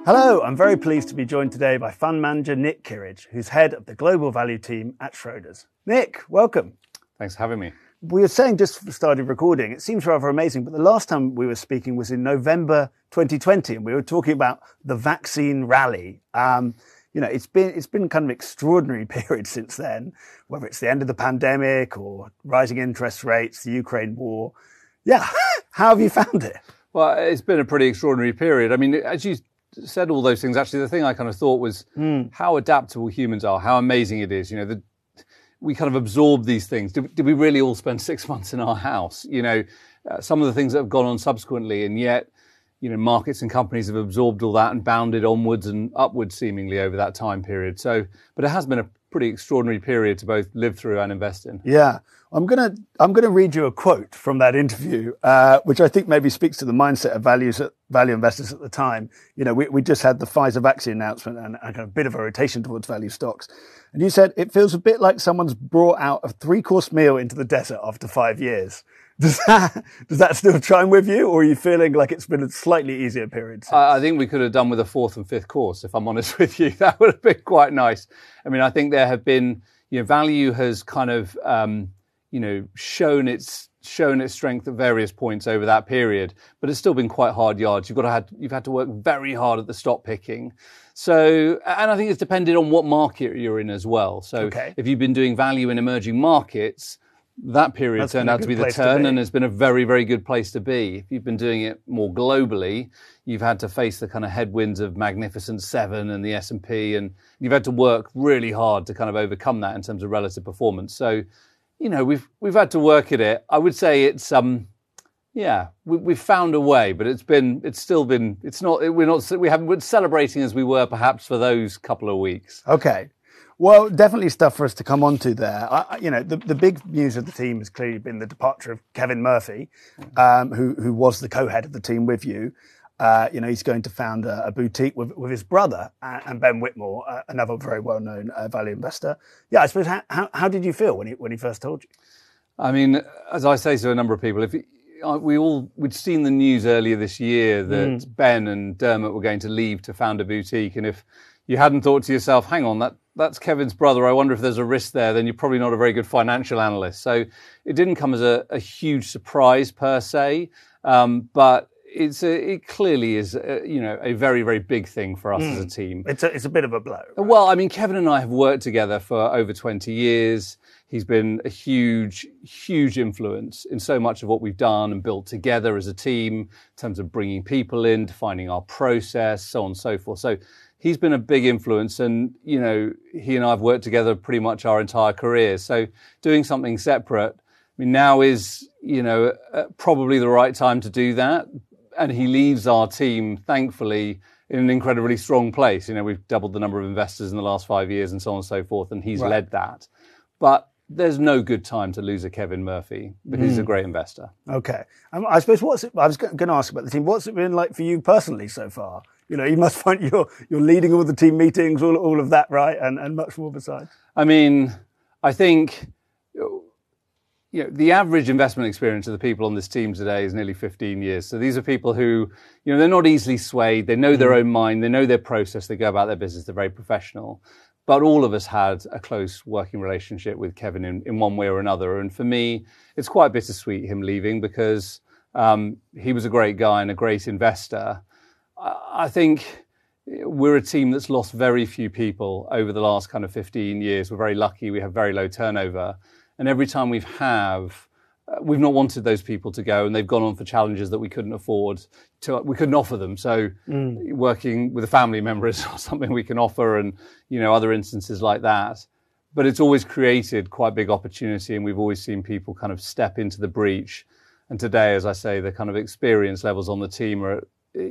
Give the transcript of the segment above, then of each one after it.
Hello, I'm very pleased to be joined today by fund manager Nick Kirridge, who's head of the global value team at Schroders. Nick, welcome. Thanks for having me. We were saying just started recording, it seems rather amazing, but the last time we were speaking was in November 2020, and we were talking about the vaccine rally. It's been kind of extraordinary period since then, whether it's the end of the pandemic or rising interest rates, the Ukraine war. Yeah, how have you found it? Well, it's been a pretty extraordinary period. I mean, as you said all those things, actually, the thing I kind of thought was how adaptable humans are, how amazing it is. We kind of absorb these things. Did we really all spend 6 months in our house? Some of the things that have gone on subsequently, and yet, markets and companies have absorbed all that and bounded onwards and upwards seemingly over that time period. But it has been a pretty extraordinary period to both live through and invest in. Yeah. I'm gonna read you a quote from that interview, which I think maybe speaks to the mindset of value investors at the time. We just had the Pfizer vaccine announcement and a kind of bit of a rotation towards value stocks. And you said it feels a bit like someone's brought out a 3-course meal into the desert after 5 years. Does that still chime with you, or are you feeling like it's been a slightly easier period? I think we could have done with a 4th and 5th course, if I'm honest with you. That would have been quite nice. I mean, I think there have been, value has kind of, shown its strength at various points over that period, but it's still been quite hard yards. You've had to work very hard at the stock picking. So, and I think it's depended on what market you're in as well. So If you've been doing value in emerging markets, that period turned out to be the turn, and it's been a very, very good place to be. If you've been doing it more globally, you've had to face the kind of headwinds of Magnificent Seven and the S&P, and you've had to work really hard to kind of overcome that in terms of relative performance. So, we've had to work at it. I would say it's we've found a way, but we haven't been celebrating as we were perhaps for those couple of weeks. Okay. Well, definitely stuff for us to come on to there. The big news of the team has clearly been the departure of Kevin Murphy, who was the co-head of the team with you. He's going to found a boutique with his brother and Ben Whitmore, another very well-known value investor. Yeah, I suppose, how did you feel when he first told you? I mean, as I say to a number of people, we'd seen the news earlier this year that Ben and Dermot were going to leave to found a boutique, and if you hadn't thought to yourself, hang on, that's Kevin's brother, I wonder if there's a risk there, then you're probably not a very good financial analyst. So it didn't come as a huge surprise per se, but it clearly is, a very, very big thing for us as a team. It's a bit of a blow. Right? Well, I mean, Kevin and I have worked together for over 20 years. He's been a huge, huge influence in so much of what we've done and built together as a team in terms of bringing people in, defining our process, so on and so forth. So he's been a big influence, and, he and I have worked together pretty much our entire careers. So doing something separate, I mean, now is, probably the right time to do that. And he leaves our team, thankfully, in an incredibly strong place. We've doubled the number of investors in the last 5 years and so on and so forth, and he's led that. But there's no good time to lose a Kevin Murphy because he's a great investor. Okay. I suppose I was going to ask about the team. What's it been like for you personally so far? You must find you're leading all the team meetings, all of that, right? And much more besides. I mean, I think, the average investment experience of the people on this team today is nearly 15 years. So these are people who, they're not easily swayed. They know their own mind. They know their process. They go about their business. They're very professional. But all of us had a close working relationship with Kevin in one way or another. And for me, it's quite bittersweet him leaving because he was a great guy and a great investor. I think we're a team that's lost very few people over the last kind of 15 years. We're very lucky. We have very low turnover. And every time we've not wanted those people to go, and they've gone on for challenges that we couldn't afford we couldn't offer them. So working with a family member is something we can offer, and, other instances like that. But it's always created quite big opportunity, and we've always seen people kind of step into the breach. And today, as I say, the kind of experience levels on the team are,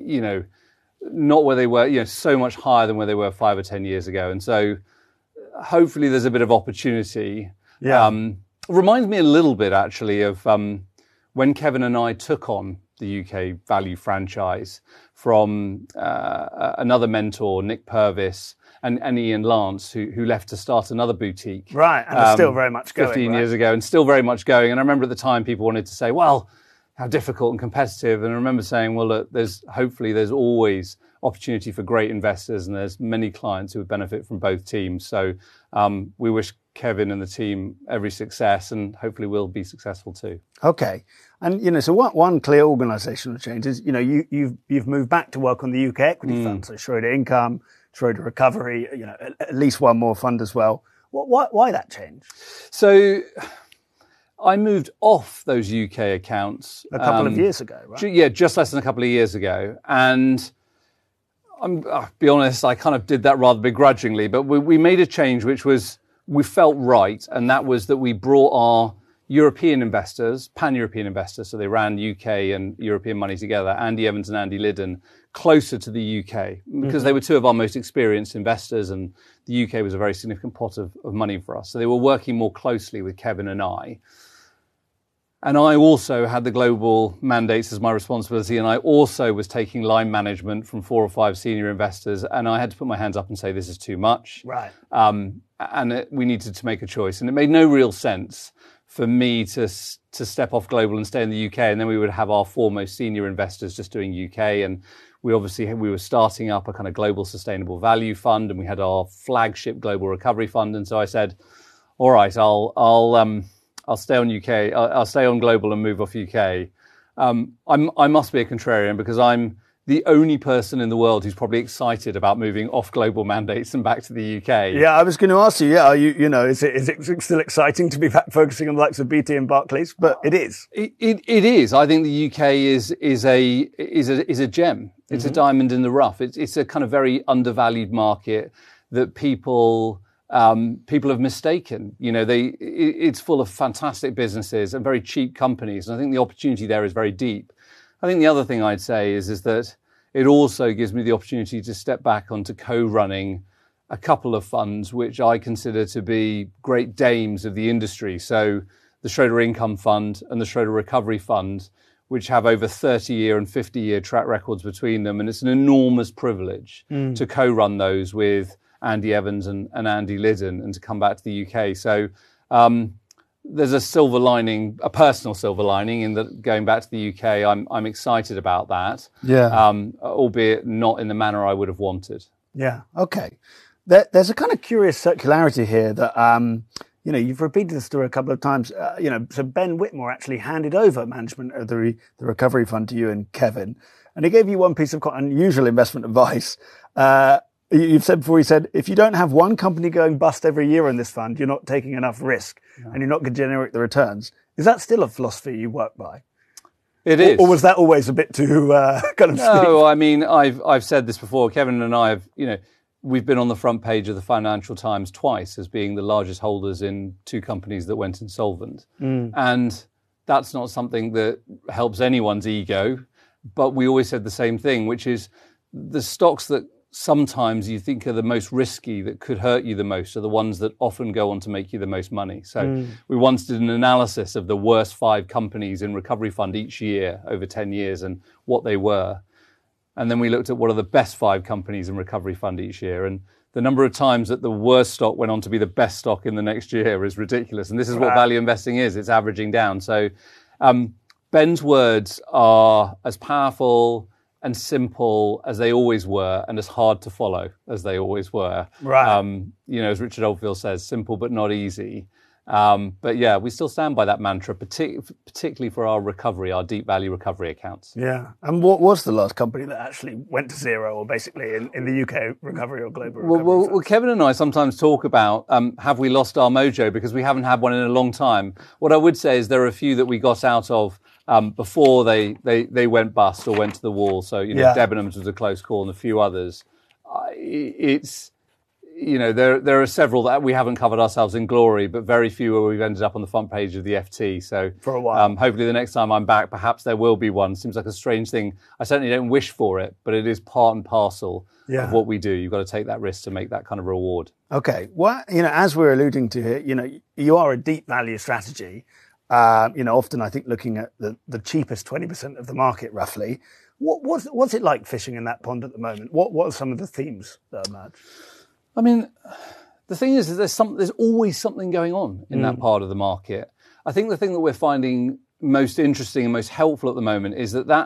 not where they were, so much higher than where they were 5 or 10 years ago. And so hopefully there's a bit of opportunity. Yeah. Reminds me a little bit, actually, of when Kevin and I took on the UK value franchise from another mentor, Nick Purvis, and Ian Lance, who left to start another boutique. Right, and it's still very much going. 15 years ago, and still very much going. And I remember at the time people wanted to say, well, how difficult and competitive. And I remember saying, well, look, there's always opportunity for great investors, and there's many clients who would benefit from both teams. So we wish Kevin and the team every success, and hopefully we'll be successful too. Okay. And, so one clear organizational change is, you've moved back to work on the UK equity fund. So Schroder Income, Schroder Recovery, at least one more fund as well. Why that change? So I moved off those UK accounts a couple of years ago, right? Yeah, just less than a couple of years ago. And I'll be honest, I kind of did that rather begrudgingly, but we made a change which was, we felt right. And that was that we brought our European investors, pan-European investors, so they ran UK and European money together, Andy Evans and Andy Liddon, closer to the UK because they were two of our most experienced investors, and the UK was a very significant pot of money for us. So they were working more closely with Kevin and I. And I also had the global mandates as my responsibility, and I also was taking line management from 4 or 5 senior investors, and I had to put my hands up and say, this is too much. Right. We needed to make a choice. And it made no real sense for me to step off global and stay in the UK, and then we would have our 4 most senior investors just doing UK. And we were starting up a kind of global sustainable value fund, and we had our flagship global recovery fund. And so I said, all right, I'll stay on UK. I'll stay on global and move off UK. I must be a contrarian because I'm the only person in the world who's probably excited about moving off global mandates and back to the UK. Yeah, I was going to ask you. Yeah, are you? Is it still exciting to be back focusing on the likes of BT and Barclays? But it is. It is. I think the UK is a gem. It's a diamond in the rough. It's a kind of very undervalued market that people have mistaken. It's full of fantastic businesses and very cheap companies. And I think the opportunity there is very deep. I think the other thing I'd say is that it also gives me the opportunity to step back onto co-running a couple of funds which I consider to be great dames of the industry. So the Schroder Income Fund and the Schroder Recovery Fund, which have over 30-year and 50-year track records between them. And it's an enormous privilege to co-run those with Andy Evans and Andy Liddon, and to come back to the UK. So there's a silver lining, a personal silver lining, in that going back to the UK, I'm excited about that. Yeah. Albeit not in the manner I would have wanted. Yeah. Okay. There's a kind of curious circularity here that, you've repeated the story a couple of times. So Ben Whitmore actually handed over management of the recovery fund to you and Kevin, and he gave you one piece of quite unusual investment advice. You've said before, he said, if you don't have one company going bust every year in this fund, you're not taking enough risk and you're not going to generate the returns. Is that still a philosophy you work by? It is. Or was that always a bit too kind of steep? No, I mean, I've said this before. Kevin and I have, we've been on the front page of the Financial Times twice as being the largest holders in 2 companies that went insolvent. And that's not something that helps anyone's ego. But we always said the same thing, which is the stocks that sometimes you think are the most risky, that could hurt you the most, are the ones that often go on to make you the most money. So we once did an analysis of the worst 5 companies in Recovery Fund each year over 10 years and what they were. And then we looked at what are the best 5 companies in Recovery Fund each year. And the number of times that the worst stock went on to be the best stock in the next year is ridiculous. And this is what value investing is. It's averaging down. So Ben's words are as powerful and simple as they always were, and as hard to follow as they always were. Right. As Richard Oldfield says, simple but not easy. But yeah, we still stand by that mantra, particularly for our recovery, our deep value recovery accounts. Yeah. And what was the last company that actually went to zero, or basically in the UK recovery or global recovery? Well, Kevin and I sometimes talk about, have we lost our mojo, because we haven't had one in a long time. What I would say is there are a few that we got out of before they went bust or went to the wall. So, Debenhams was a close call, and a few others. There are several that we haven't covered ourselves in glory, but very few where we've ended up on the front page of the FT. So for a while, hopefully the next time I'm back, perhaps there will be one. Seems like a strange thing. I certainly don't wish for it, but it is part and parcel of what we do. You've got to take that risk to make that kind of reward. Okay. Well, as we're alluding to here, you are a deep value strategy. Often I think looking at the cheapest 20% of the market, roughly. What's it like fishing in that pond at the moment? What are some of the themes that emerge? I mean, the thing is there's always something going on in that part of the market. I think the thing that we're finding most interesting and most helpful at the moment is that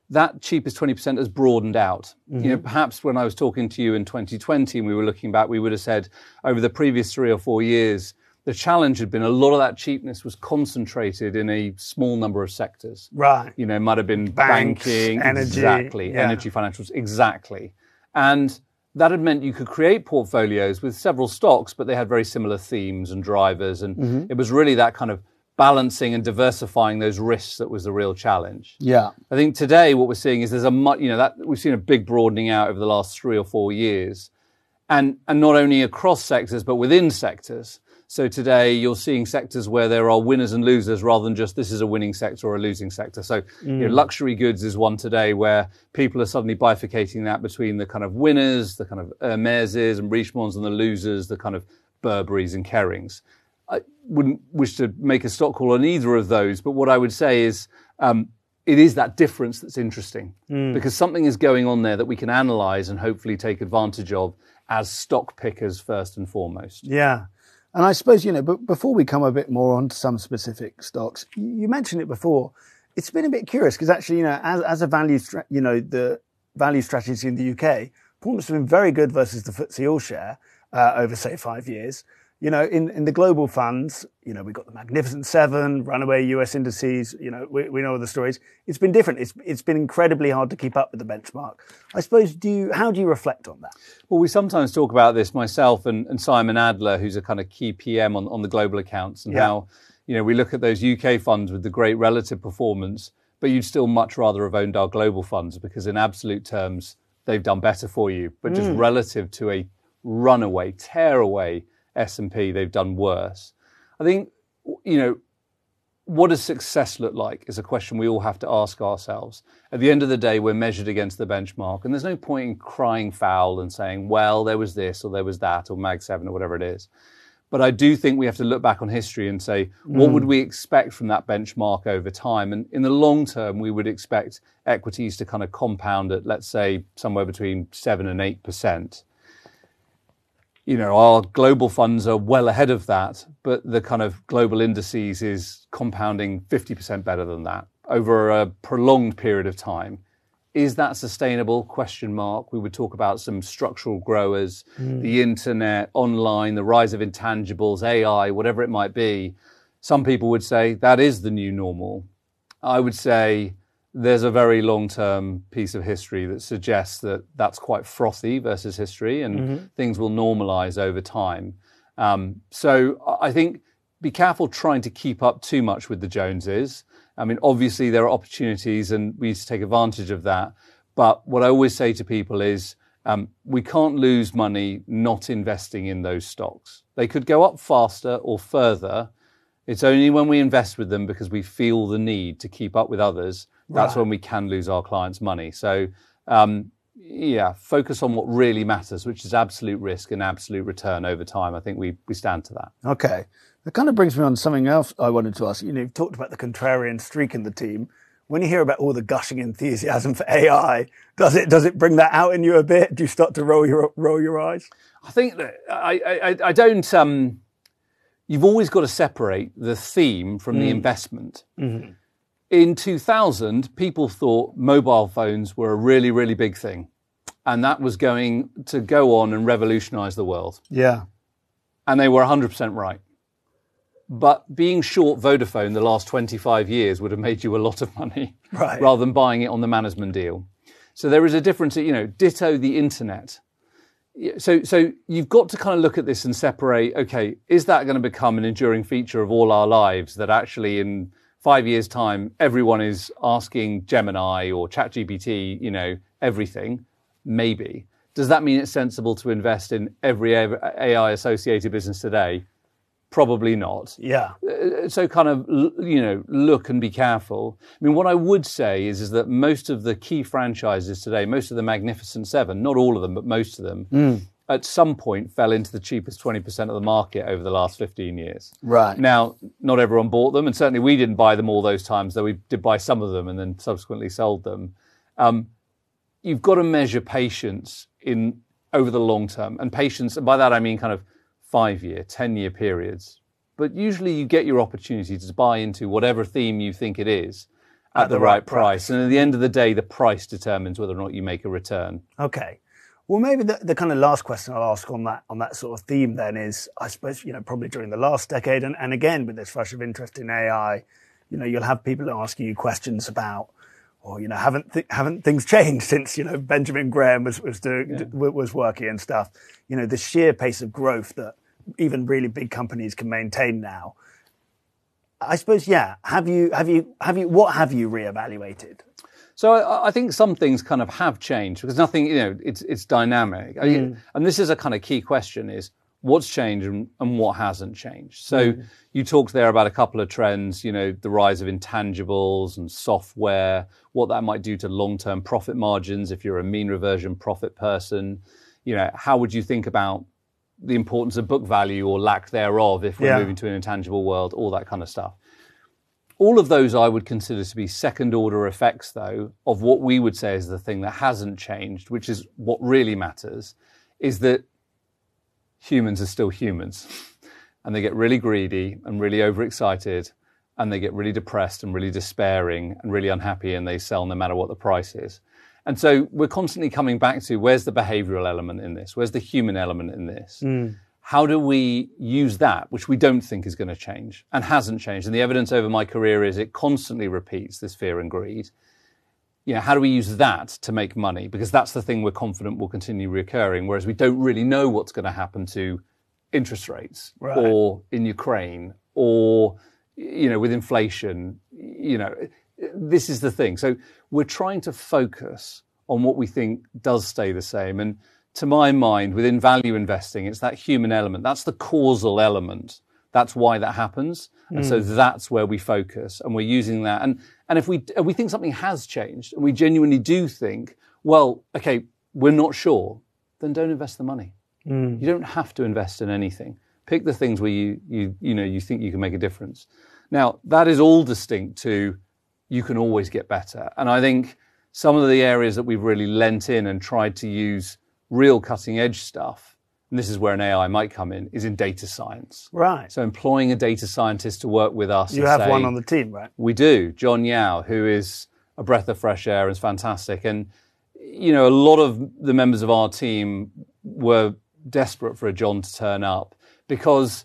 that cheapest 20% has broadened out. Perhaps when I was talking to you in 2020 and we were looking back, we would have said over the previous 3 or 4 years, the challenge had been a lot of that cheapness was concentrated in a small number of sectors. Right. It might have been Banks, banking, energy, exactly, energy, financials, exactly. And that had meant you could create portfolios with several stocks, but they had very similar themes and drivers. And it was really that kind of balancing and diversifying those risks that was the real challenge. Yeah. I think today what we're seeing is there's that we've seen a big broadening out over the last 3 or 4 years, and not only across sectors but within sectors. So today you're seeing sectors where there are winners and losers rather than just this is a winning sector or a losing sector. So luxury goods is one today where people are suddenly bifurcating that between the kind of winners, the kind of Hermèses and Richemonts, and the losers, the kind of Burberrys and Kerings. I wouldn't wish to make a stock call on either of those, but what I would say is it is that difference that's interesting because something is going on there that we can analyse and hopefully take advantage of as stock pickers first and foremost. Yeah. And I suppose, but before we come a bit more onto some specific stocks, you mentioned it before, it's been a bit curious because actually, as a value, the value strategy in the UK, performance has been very good versus the FTSE All-Share over, say, 5 years. In the global funds, we've got the Magnificent Seven, runaway US indices, we know all the stories. It's been different. It's been incredibly hard to keep up with the benchmark. I suppose, how do you reflect on that? Well, we sometimes talk about this, myself and Simon Adler, who's a kind of key PM on the global accounts, and how, we look at those UK funds with the great relative performance, but you'd still much rather have owned our global funds because in absolute terms, they've done better for you, but just relative to a runaway, tear-away S&P, they've done worse. I think, what does success look like is a question we all have to ask ourselves. At the end of the day, we're measured against the benchmark, and there's no point in crying foul and saying, well, there was this or there was that or Mag 7 or whatever it is. But I do think we have to look back on history and say, what would we expect from that benchmark over time? And in the long term, we would expect equities to kind of compound at, let's say, somewhere between 7 and 8%. Our global funds are well ahead of that, but the kind of global indices is compounding 50% better than that over a prolonged period of time. Is that sustainable? Question mark. We would talk about some structural growers, the internet, online, the rise of intangibles, AI, whatever it might be. Some people would say that is the new normal. I would say there's a very long-term piece of history that suggests that that's quite frothy versus history and things will normalize over time. So I think be careful trying to keep up too much with the Joneses. I mean, obviously there are opportunities and we need to take advantage of that. But what I always say to people is we can't lose money not investing in those stocks. They could go up faster or further. It's only when we invest with them because we feel the need to keep up with others. That's when we can lose our clients' money. So, focus on what really matters, which is absolute risk and absolute return over time. I think we stand to that. Okay. That kind of brings me on to something else I wanted to ask. You've talked about the contrarian streak in the team. When you hear about all the gushing enthusiasm for AI, does it bring that out in you a bit? Do you start to roll your eyes? I think that I don't. You've always got to separate the theme from the investment. Mm-hmm. In 2000, people thought mobile phones were a really, really big thing. And that was going to go on and revolutionize the world. Yeah. And they were 100% right. But being short Vodafone the last 25 years would have made you a lot of money rather than buying it on the management deal. So there is a difference, ditto the internet. So you've got to kind of look at this and separate, okay, is that going to become an enduring feature of all our lives that actually in 5 years' time, everyone is asking Gemini or ChatGPT, everything? Maybe. Does that mean it's sensible to invest in every AI-associated business today? Probably not. Yeah. So kind of, look and be careful. I mean, what I would say is that most of the key franchises today, most of the Magnificent Seven, not all of them, but most of them, at some point fell into the cheapest 20% of the market over the last 15 years. Right. Now, not everyone bought them, and certainly we didn't buy them all those times, though we did buy some of them and then subsequently sold them. You've got to measure patience over the long term. And patience, and by that I mean kind of 5-year, 10-year periods. But usually you get your opportunity to buy into whatever theme you think it is. at the right price. And at the end of the day, the price determines whether or not you make a return. Okay. Well, maybe the kind of last question I'll ask on that sort of theme then is, I suppose, probably during the last decade and again with this rush of interest in AI, you'll have people asking you questions about, or haven't things changed since Benjamin Graham was working and stuff. The sheer pace of growth that even really big companies can maintain now. I suppose, yeah. What have you reevaluated? So I think some things kind of have changed because nothing, it's dynamic. And this is a kind of key question is what's changed and what hasn't changed. So you talked there about a couple of trends, the rise of intangibles and software, what that might do to long-term profit margins if you're a mean reversion profit person. How would you think about the importance of book value or lack thereof if we're moving to an intangible world, all that kind of stuff. All of those I would consider to be second-order effects, though, of what we would say is the thing that hasn't changed, which is what really matters, is that humans are still humans. And they get really greedy and really overexcited, and they get really depressed and really despairing and really unhappy, and they sell no matter what the price is. And so we're constantly coming back to where's the behavioral element in this? Where's the human element in this? How do we use that, which we don't think is going to change and hasn't changed? And the evidence over my career is it constantly repeats this fear and greed. How do we use that to make money? Because that's the thing we're confident will continue recurring, whereas we don't really know what's going to happen to interest rates or in Ukraine or, with inflation. This is the thing. So we're trying to focus on what we think does stay the same. And to my mind, within value investing, it's that human element. That's the causal element. That's why that happens. And so that's where we focus. And we're using that. And if we think something has changed and we genuinely do think, well, okay, we're not sure, then don't invest the money. You don't have to invest in anything. Pick the things where you think you can make a difference. Now, that is all distinct to you can always get better. And I think some of the areas that we've really lent in and tried to use real cutting edge stuff, and this is where an AI might come in, is in data science. Right. So employing a data scientist to work with us. You have one on the team, right? We do. John Yao, who is a breath of fresh air and is fantastic. And, a lot of the members of our team were desperate for a John to turn up because,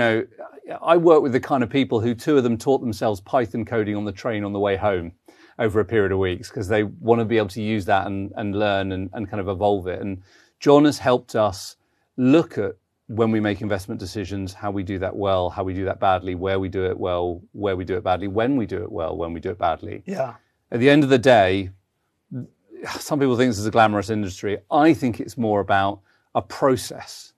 I work with the kind of people who two of them taught themselves Python coding on the train on the way home over a period of weeks because they want to be able to use that and learn and kind of evolve it. And John has helped us look at when we make investment decisions, how we do that well, how we do that badly, where we do it well, where we do it badly, when we do it well, when we do it badly. Yeah. At the end of the day, some people think this is a glamorous industry. I think it's more about a process.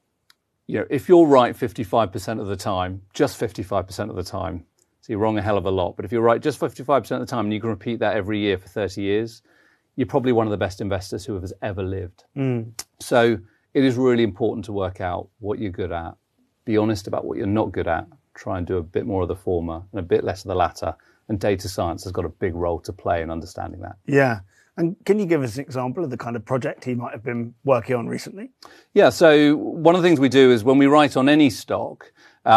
If you're right 55% of the time, just 55% of the time, so you're wrong a hell of a lot. But if you're right just 55% of the time and you can repeat that every year for 30 years, you're probably one of the best investors who has ever lived. So it is really important to work out what you're good at, be honest about what you're not good at, try and do a bit more of the former and a bit less of the latter. And data science has got a big role to play in understanding that. Yeah. And can you give us an example of the kind of project he might have been working on recently? Yeah, so one of the things we do is when we write on any stock,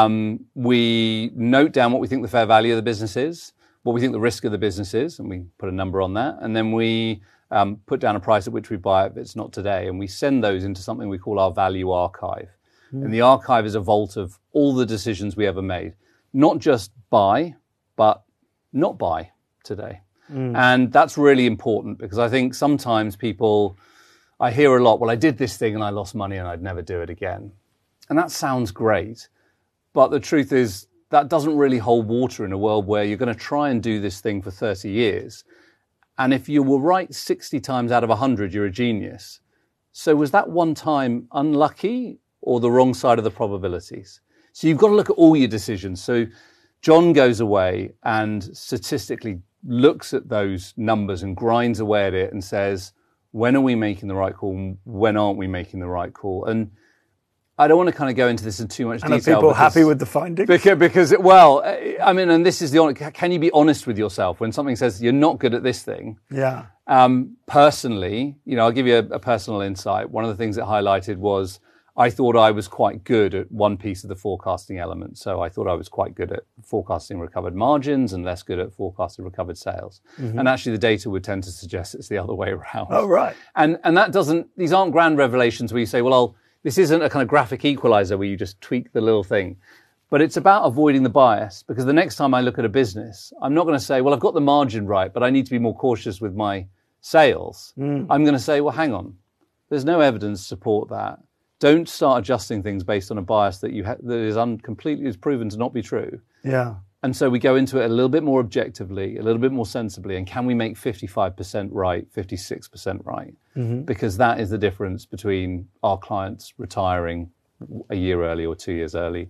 we note down what we think the fair value of the business is, what we think the risk of the business is, and we put a number on that. And then we put down a price at which we buy it if it's not today. And we send those into something we call our value archive. And the archive is a vault of all the decisions we ever made. Not just buy, but not buy today. And that's really important because I think sometimes I hear a lot, well, I did this thing and I lost money and I'd never do it again. And that sounds great. But the truth is that doesn't really hold water in a world where you're going to try and do this thing for 30 years. And if you were right 60 times out of 100, you're a genius. So was that one time unlucky or the wrong side of the probabilities? So you've got to look at all your decisions. So John goes away and statistically looks at those numbers and grinds away at it and says, when are we making the right call? When aren't we making the right call? And I don't want to kind of go into this in too much detail. And are people happy with the findings? Because and this is can you be honest with yourself when something says you're not good at this thing? Yeah. Personally, I'll give you a personal insight. One of the things it highlighted was I thought I was quite good at one piece of the forecasting element. So I thought I was quite good at forecasting recovered margins and less good at forecasting recovered sales. And actually the data would tend to suggest it's the other way around. Oh, right. And that these aren't grand revelations where you say, well, this isn't a kind of graphic equalizer where you just tweak the little thing. But it's about avoiding the bias, because the next time I look at a business, I'm not going to say, well, I've got the margin right, but I need to be more cautious with my sales. I'm going to say, well, hang on. There's no evidence to support that. Don't start adjusting things based on a bias that completely is proven to not be true. Yeah. And so we go into it a little bit more objectively, a little bit more sensibly, and can we make 55% right, 56% right? Because that is the difference between our clients retiring a year early or 2 years early,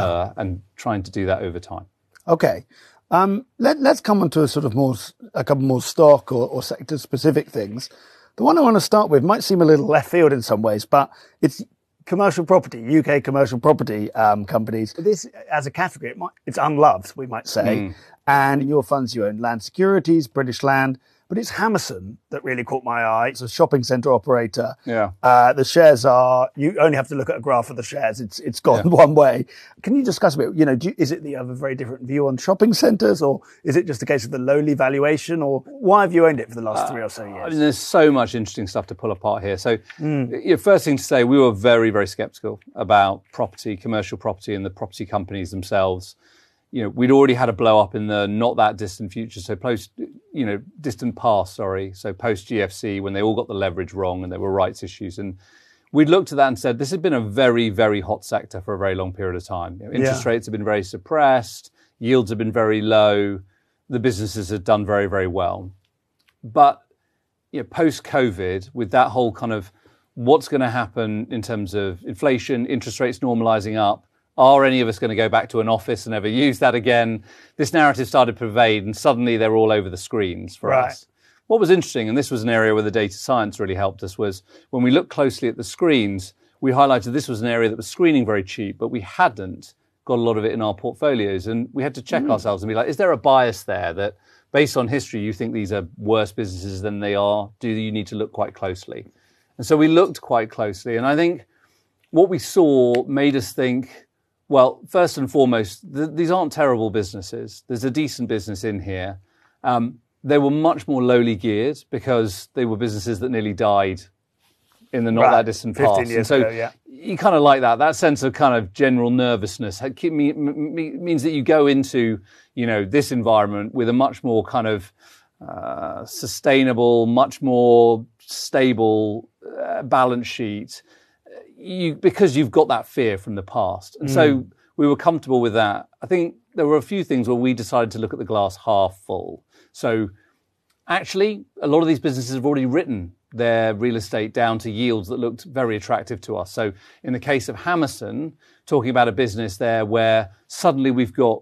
and trying to do that over time. Okay. Let's come on to a couple more stock or sector specific things. The one I want to start with might seem a little left field in some ways, but it's commercial property, UK commercial property companies. This, as a category, it's unloved, we might say. And in your funds, you own Land Securities, British Land, but it's Hammerson that really caught my eye. It's a shopping centre operator. Yeah. The shares you only have to look at a graph of the shares. It's gone one way. Can you discuss a bit, is it that you have a very different view on shopping centres, or is it just a case of the lowly valuation, or why have you owned it for the last 3 or so years? I mean, there's so much interesting stuff to pull apart here. So first thing to say, we were very, very sceptical about property, commercial property, and the property companies themselves. We'd already had a blow up in the not that distant future. So distant past, so post GFC, when they all got the leverage wrong and there were rights issues. And we'd looked at that and said, this has been a very, very hot sector for a very long period of time. Interest rates have been very suppressed. Yields have been very low. The businesses have done very, very well. But post COVID, with that whole kind of what's going to happen in terms of inflation, interest rates normalizing up, are any of us going to go back to an office and ever use that again? This narrative started to pervade, and suddenly they're all over the screens for us. What was interesting, and this was an area where the data science really helped us, was when we looked closely at the screens, we highlighted this was an area that was screening very cheap, but we hadn't got a lot of it in our portfolios. And we had to check ourselves and be like, is there a bias there that based on history, you think these are worse businesses than they are? Do you need to look quite closely? And so we looked quite closely. And I think what we saw made us think, well, first and foremost, these aren't terrible businesses. There's a decent business in here. They were much more lowly geared because they were businesses that nearly died in the not that distant past. 15 years ago, yeah. You kind of like that sense of kind of general nervousness means that you go into, this environment with a much more kind of sustainable, much more stable balance sheet. Because you've got that fear from the past. And so we were comfortable with that. I think there were a few things where we decided to look at the glass half full. So actually, a lot of these businesses have already written their real estate down to yields that looked very attractive to us. So in the case of Hammerson, talking about a business there where suddenly we've got,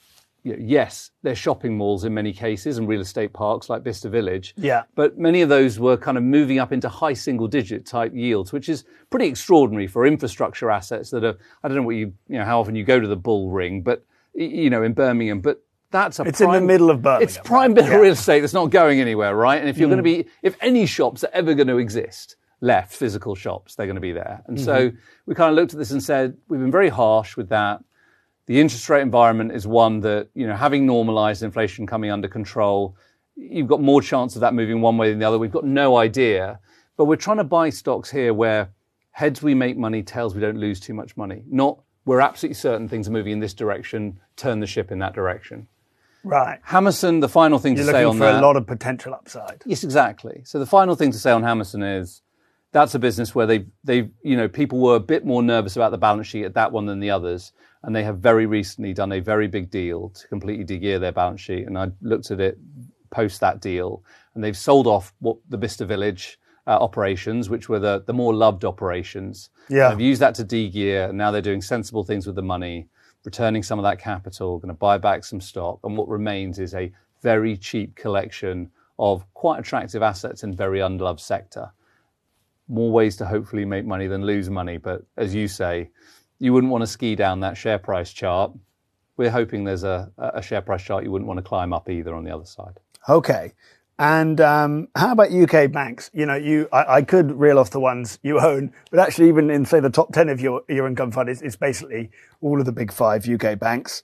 yes, they're shopping malls in many cases and real estate parks like Bicester Village. Yeah. But many of those were kind of moving up into high single digit type yields, which is pretty extraordinary for infrastructure assets that are, I don't know how often you go to the Bull Ring, but, in Birmingham, but it's in the middle of Birmingham. It's prime bit of real estate that's not going anywhere, right? And if you're going to be, if any shops are ever going to exist, left, physical shops, they're going to be there. And so we kind of looked at this and said, we've been very harsh with that. The interest rate environment is one that, having normalized inflation coming under control, you've got more chance of that moving one way than the other. We've got no idea. But we're trying to buy stocks here where heads we make money, tails we don't lose too much money. Not we're absolutely certain things are moving in this direction, turn the ship in that direction. Right. Hammerson, the final thing to say on that. You're looking for a lot of potential upside. Yes, exactly. So the final thing to say on Hammerson is that's a business where they people were a bit more nervous about the balance sheet at that one than the others. And they have very recently done a very big deal to completely de-gear their balance sheet. And I looked at it post that deal, and they've sold off the Bicester Village operations, which were the more loved operations. Yeah. They've used that to de-gear, and now they're doing sensible things with the money, returning some of that capital, going to buy back some stock. And what remains is a very cheap collection of quite attractive assets in a very unloved sector. More ways to hopefully make money than lose money. But as you say, you wouldn't want to ski down that share price chart. We're hoping there's a share price chart you wouldn't want to climb up either on the other side. Okay. And how about UK banks? You know, I could reel off the ones you own, but actually even in, say, the top 10 of your income fund, it's basically all of the big 5 UK banks.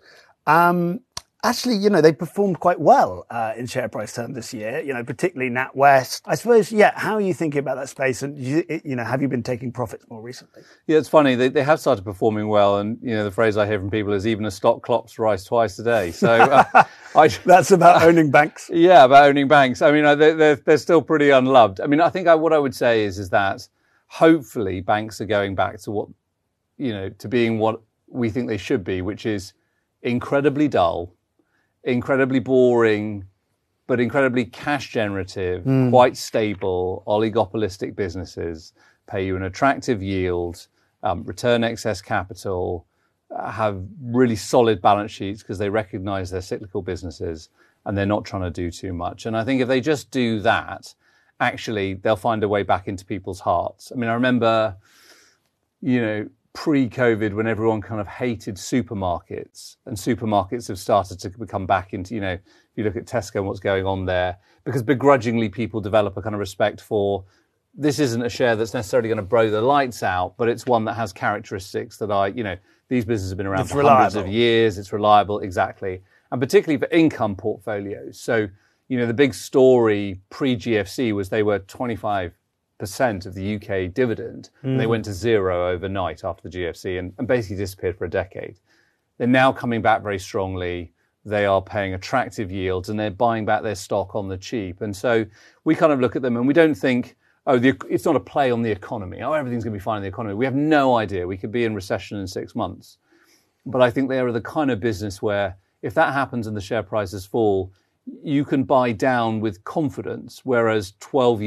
Actually, you know, they performed quite well in share price terms this year, you know, particularly NatWest. I suppose, yeah, how are you thinking about that space? And, you know, have you been taking profits more recently? Yeah, it's funny. They have started performing well. And, you know, the phrase I hear from people is even a stock clocks rise twice a day. So that's about owning banks. Yeah, about owning banks. I mean, they're still pretty unloved. I mean, I think what I would say is that hopefully banks are going back to what, you know, to being what we think they should be, which is incredibly dull, incredibly boring, but incredibly cash generative, quite stable, oligopolistic businesses, pay you an attractive yield, return excess capital, have really solid balance sheets because they recognize they're cyclical businesses and they're not trying to do too much. And I think if they just do that, actually, they'll find a way back into people's hearts. I mean, I remember, you know, pre-COVID when everyone kind of hated supermarkets, and supermarkets have started to become back into, you know, if you look at Tesco and what's going on there, because begrudgingly people develop a kind of respect for, this isn't a share that's necessarily going to blow the lights out, but it's one that has characteristics that you know, these businesses have been around for hundreds of years, it's reliable, exactly. And particularly for income portfolios. So, you know, the big story pre-GFC was they were 25% of the UK dividend, and they went to zero overnight after the GFC and basically disappeared for a decade. They're now coming back very strongly. They are paying attractive yields and they're buying back their stock on the cheap. And so we kind of look at them and we don't think, it's not a play on the economy. Everything's going to be fine in the economy. We have no idea. We could be in recession in 6 months. But I think they are the kind of business where if that happens and the share prices fall, you can buy down with confidence, whereas 10,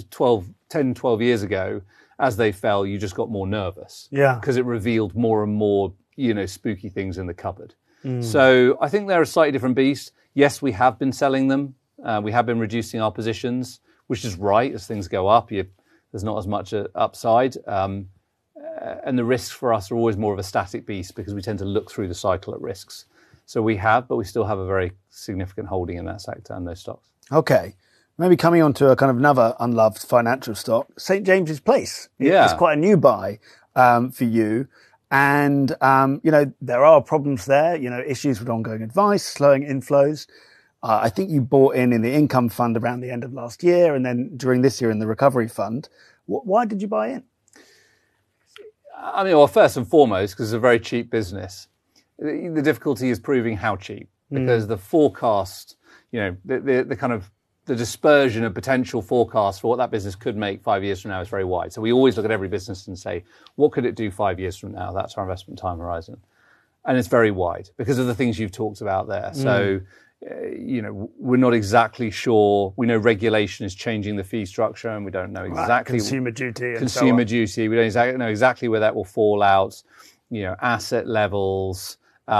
12 years ago, as they fell, you just got more nervous. Yeah. Because it revealed more and more, you know, spooky things in the cupboard. So I think they're a slightly different beast. Yes, we have been selling them. We have been reducing our positions, which is right. As things go up, there's not as much upside. And the risks for us are always more of a static beast because we tend to look through the cycle at risks. So but we still have a very significant holding in that sector and those stocks. Okay. Maybe coming on to a kind of another unloved financial stock, St. James's Place. Yeah. It's quite a new buy for you. And, you know, there are problems there, you know, issues with ongoing advice, slowing inflows. I think you bought in the income fund around the end of last year and then during this year in the recovery fund. Why did you buy in? I mean, well, first and foremost, because it's a very cheap business. The difficulty is proving how cheap, because the forecast, you know, the kind of the dispersion of potential forecasts for what that business could make 5 years from now is very wide. So we always look at every business and say, what could it do 5 years from now? That's our investment time horizon. And it's very wide because of the things you've talked about there. So, you know, we're not exactly sure. We know regulation is changing the fee structure and we don't know exactly. Consumer duty. Consumer duty. We don't know exactly where that will fall out. You know, asset levels.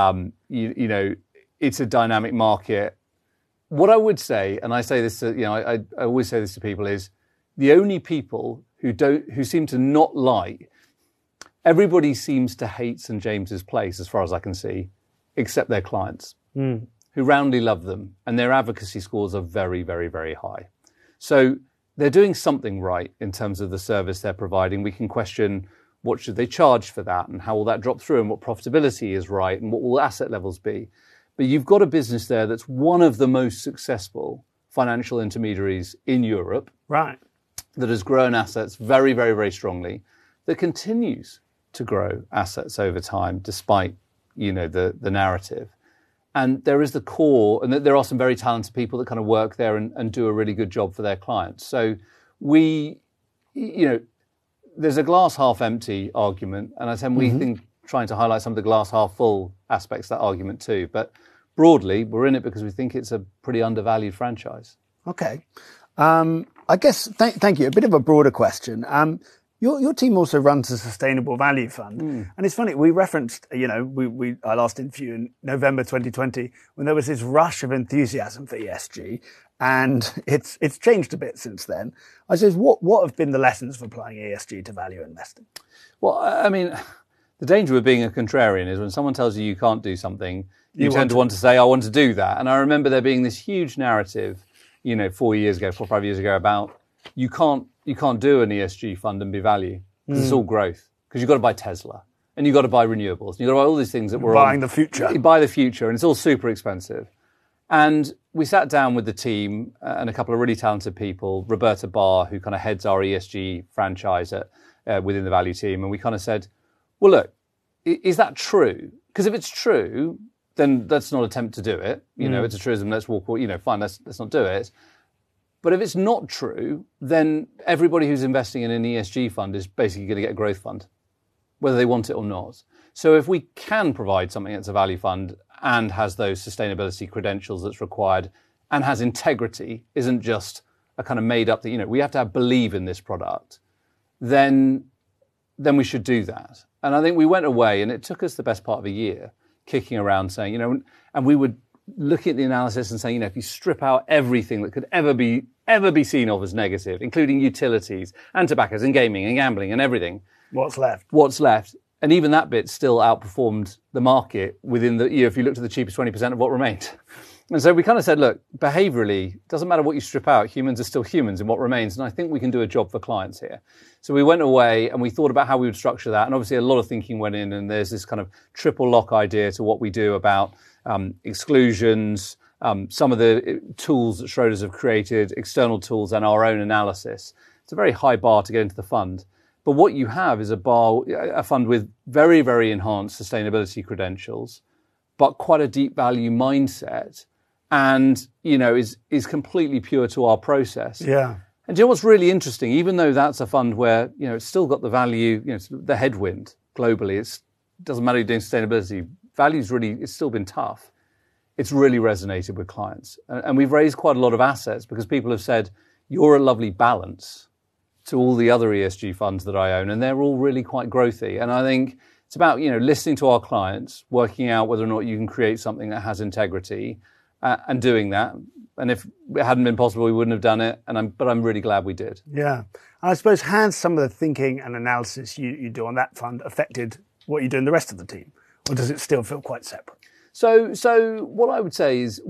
You know, it's a dynamic market. What I would say, and I say this to, you know, I always say this to people, is the only people who seem to not like, everybody seems to hate St. James's Place, as far as I can see, except their clients, who roundly love them, and their advocacy scores are very, very, very high. So they're doing something right in terms of the service they're providing. We can question what should they charge for that, and how will that drop through, and what profitability is right, and what will asset levels be. But you've got a business there that's one of the most successful financial intermediaries in Europe. Right. That has grown assets very, very, very strongly, that continues to grow assets over time, despite, you know, the narrative. And there is the core, and there are some very talented people that kind of work there and do a really good job for their clients. So you know, there's a glass half empty argument, and I think we think trying to highlight some of the glass half full aspects of that argument too. But broadly, we're in it because we think it's a pretty undervalued franchise. Okay. I guess, thank you. A bit of a broader question. Your team also runs a sustainable value fund. And it's funny, we referenced, you know, our last interview in November 2020, when there was this rush of enthusiasm for ESG. And it's changed a bit since then. I suppose, what have been the lessons of applying ESG to value investing? Well, I mean, the danger with being a contrarian is when someone tells you can't do something, you tend to want to say, I want to do that. And I remember there being this huge narrative 4 or 5 years ago about you can't do an ESG fund and be value because it's all growth, because you've got to buy Tesla and you've got to buy renewables and you've got to buy all these things that we're buying the future. Buy the future, and it's all super expensive. And we sat down with the team and a couple of really talented people, Roberta Barr, who kind of heads our ESG franchise within the value team, and we kind of said, well, look, is that true? Because if it's true, then let's not attempt to do it. It's a truism, let's walk away, fine, let's not do it. But if it's not true, then everybody who's investing in an ESG fund is basically going to get a growth fund, whether they want it or not. So if we can provide something that's a value fund and has those sustainability credentials that's required and has integrity, isn't just a kind of made up that, we have to believe in this product, then we should do that. And I think we went away, and it took us the best part of a year kicking around saying, and we would look at the analysis and saying, if you strip out everything that could ever be seen of as negative, including utilities and tobaccos and gaming and gambling and everything. What's left? And even that bit still outperformed the market within if you looked at the cheapest 20% of what remained. And so we kind of said, look, behaviorally, it doesn't matter what you strip out, humans are still humans in what remains. And I think we can do a job for clients here. So we went away and we thought about how we would structure that. And obviously a lot of thinking went in, and there's this kind of triple lock idea to what we do about exclusions, some of the tools that Schroders have created, external tools, and our own analysis. It's a very high bar to get into the fund. But what you have is a fund with very, very enhanced sustainability credentials, but quite a deep value mindset, and is completely pure to our process. Yeah. And do you know what's really interesting? Even though that's a fund where it's still got the value, the headwind globally. It doesn't matter you're doing sustainability. It's still been tough. It's really resonated with clients, and we've raised quite a lot of assets because people have said you're a lovely balance to all the other ESG funds that I own, and they're all really quite growthy. And I think it's about, listening to our clients, working out whether or not you can create something that has integrity, and doing that. And if it hadn't been possible, we wouldn't have done it. But I'm really glad we did. Yeah. And I suppose, has some of the thinking and analysis you do on that fund affected what you do in the rest of the team? Or does it still feel quite separate? So what I would say is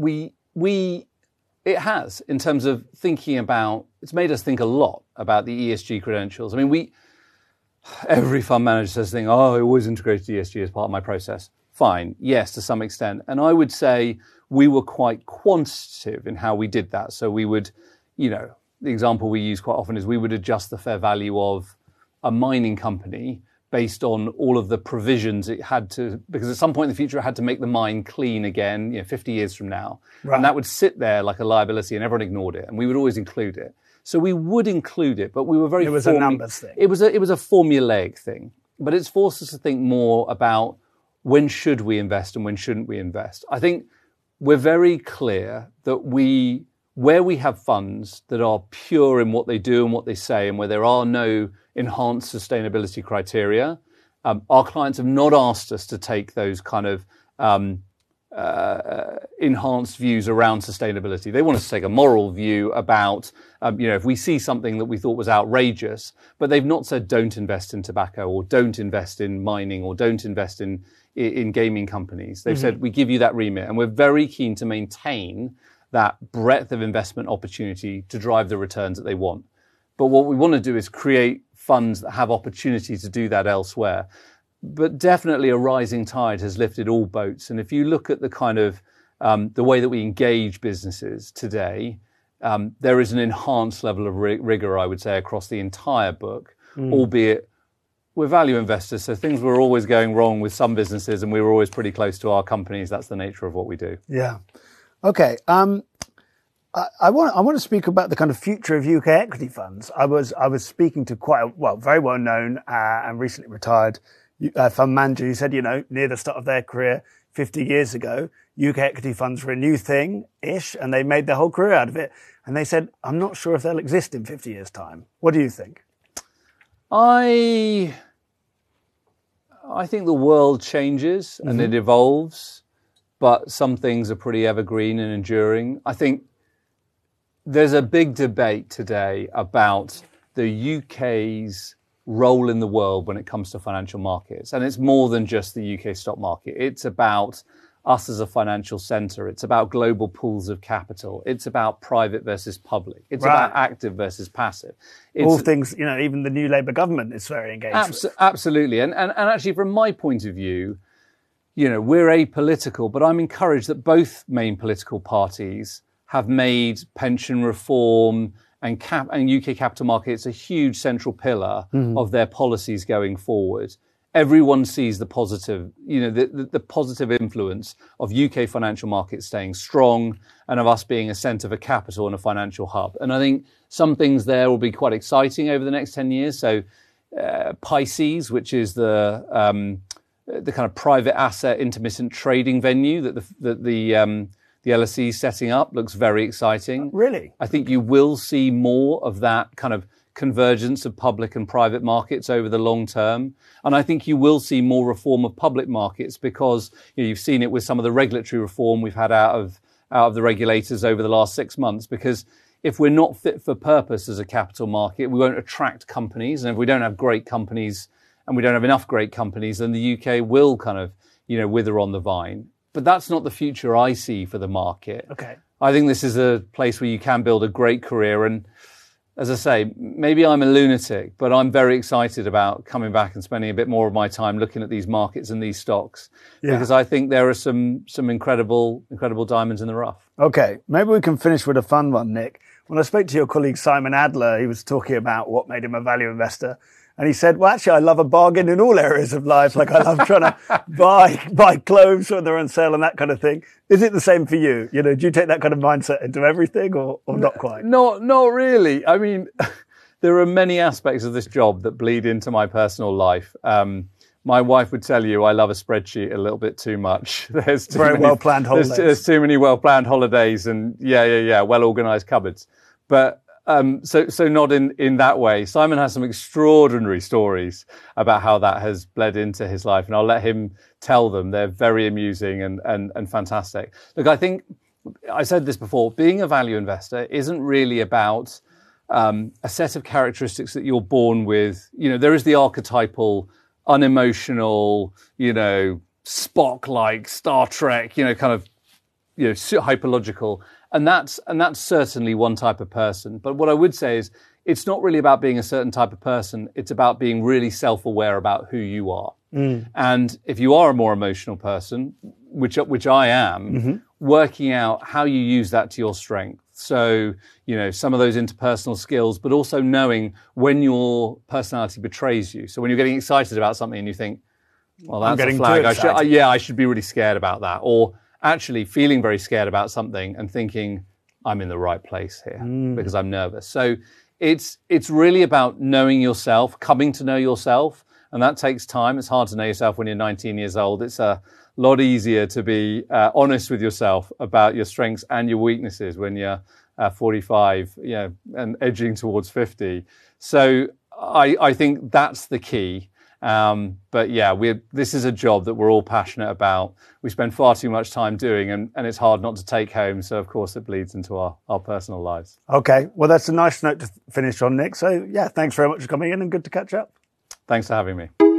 it has, in terms of thinking about, it's made us think a lot about the ESG credentials. I mean, every fund manager says the thing, I always integrated ESG as part of my process. Fine, yes, to some extent. And I would say we were quite quantitative in how we did that. So we would, the example we use quite often is we would adjust the fair value of a mining company based on all of the provisions it had to, because at some point in the future it had to make the mine clean again, 50 years from now. Right. And that would sit there like a liability and everyone ignored it. And we would always include it. So we would include it, but we were very... It was a numbers thing. It was a formulaic thing. But it's forced us to think more about when should we invest and when shouldn't we invest. I think we're very clear that where we have funds that are pure in what they do and what they say, and where there are no enhanced sustainability criteria, our clients have not asked us to take those kind of enhanced views around sustainability. They want us to take a moral view about, if we see something that we thought was outrageous, but they've not said don't invest in tobacco or don't invest in mining or don't invest in gaming companies. They've said we give you that remit, and we're very keen to maintain that breadth of investment opportunity to drive the returns that they want. But what we want to do is create funds that have opportunity to do that elsewhere. But definitely a rising tide has lifted all boats. And if you look at the kind of the way that we engage businesses today, there is an enhanced level of rigor, I would say, across the entire book, albeit we're value investors, so things were always going wrong with some businesses, and we were always pretty close to our companies. That's the nature of what we do. Yeah. Okay. I want to speak about the kind of future of UK equity funds. I was speaking to very well known and recently retired fund manager who said, near the start of their career 50 years ago, UK equity funds were a new thing-ish, and they made their whole career out of it. And they said, I'm not sure if they'll exist in 50 years' time. What do you think? I think the world changes and it evolves, but some things are pretty evergreen and enduring. I think there's a big debate today about the UK's role in the world when it comes to financial markets. And it's more than just the UK stock market. It's about us as a financial centre. It's about global pools of capital. It's about private versus public. It's about active versus passive. It's all things, even the new Labour government is very engaged with. Absolutely. And actually, from my point of view, we're apolitical, but I'm encouraged that both main political parties have made pension reform and UK capital markets a huge central pillar of their policies going forward. Everyone sees the positive, the positive influence of UK financial markets staying strong and of us being a centre for capital and a financial hub. And I think some things there will be quite exciting over the next 10 years. So Pisces, which is the kind of private asset intermittent trading venue that the LSE is setting up, looks very exciting. Really? I think you will see more of that kind of convergence of public and private markets over the long term. And I think you will see more reform of public markets because you've seen it with some of the regulatory reform we've had out of the regulators over the last 6 months. Because if we're not fit for purpose as a capital market, we won't attract companies. And if we don't have great companies and we don't have enough great companies, then the UK will kind of, wither on the vine. But that's not the future I see for the market. Okay. I think this is a place where you can build a great career. And as I say, maybe I'm a lunatic, but I'm very excited about coming back and spending a bit more of my time looking at these markets and these stocks because I think there are some incredible diamonds in the rough. Okay, maybe we can finish with a fun one, Nick. When I spoke to your colleague Simon Adler, he was talking about what made him a value investor. And he said, well, actually, I love a bargain in all areas of life. Like I love trying to buy clothes when they're on sale and that kind of thing. Is it the same for you? Do you take that kind of mindset into everything or not quite? Not really. I mean, there are many aspects of this job that bleed into my personal life. My wife would tell you I love a spreadsheet a little bit too much. There's very well-planned holidays. There's too many well-planned holidays and well-organised cupboards. But so not in that way. Simon has some extraordinary stories about how that has bled into his life, and I'll let him tell them. They're very amusing and fantastic. Look, I think I said this before, being a value investor isn't really about a set of characteristics that you're born with. There is the archetypal, unemotional, Spock-like, Star Trek, hyperlogical. And that's certainly one type of person. But what I would say is it's not really about being a certain type of person. It's about being really self-aware about who you are. And if you are a more emotional person, which I am, working out how you use that to your strength. So, some of those interpersonal skills, but also knowing when your personality betrays you. So when you're getting excited about something and you think, well, that's a flag. I should be really scared about that. Or actually feeling very scared about something and thinking, I'm in the right place here because I'm nervous. So it's really about knowing yourself, coming to know yourself. And that takes time. It's hard to know yourself when you're 19 years old. It's a lot easier to be honest with yourself about your strengths and your weaknesses when you're 45, and edging towards 50. So I think that's the key. But this is a job that we're all passionate about. We spend far too much time doing, and it's hard not to take home. So, of course, it bleeds into our personal lives. Okay. Well, that's a nice note to finish on, Nick. So, thanks very much for coming in and good to catch up. Thanks for having me.